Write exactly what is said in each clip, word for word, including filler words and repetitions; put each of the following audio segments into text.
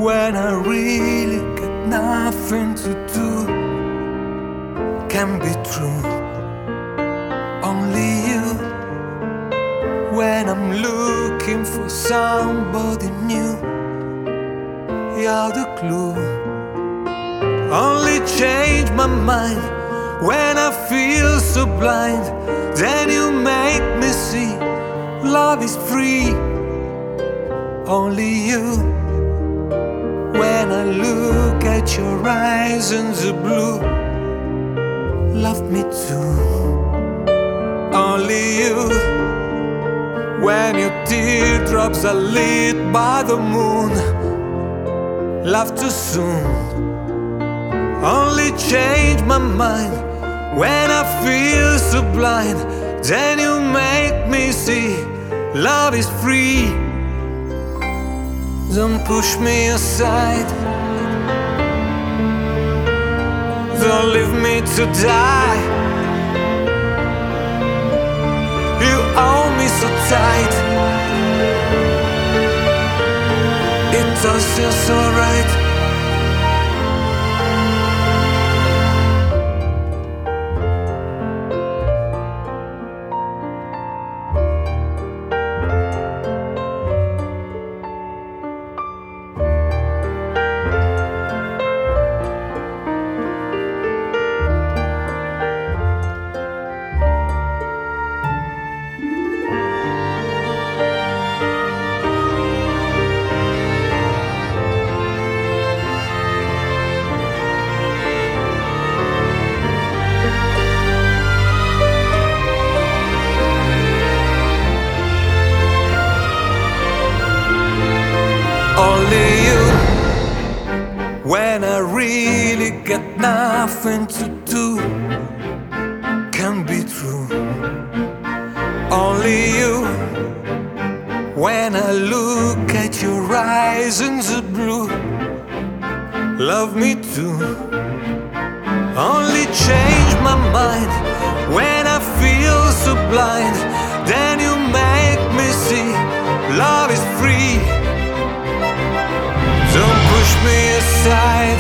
when I really got nothing to do. Can be true, only you. When I'm looking for somebody new, you're the clue. Only change my mind when I feel so blind. Then you make me see love is free. Only you. When I look at your eyes in the blue, love me too. Only you. When your teardrops are lit by the moon, love too soon. Only change my mind when I feel so blind. Then you make me see love is free. Don't push me aside, don't leave me to die. You hold me so tight, it does feel so right. Only you. When I really got nothing to do, can be true. Only you. When I look at your eyes in the blue, love me too. Only change my mind when I feel so blind. Then you make me see love is free. Don't push me aside,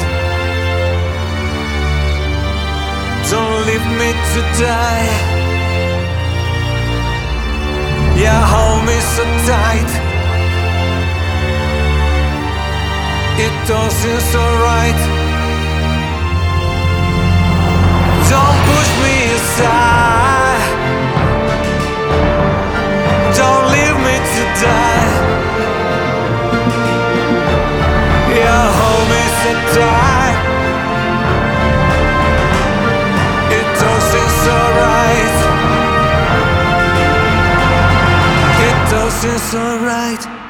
don't leave me to die. Yeah, hold me so tight, it don't seem so right. Don't push me aside, don't leave me to die. Yeah, hold me so tight, it don't seem so right. It don't seem so right.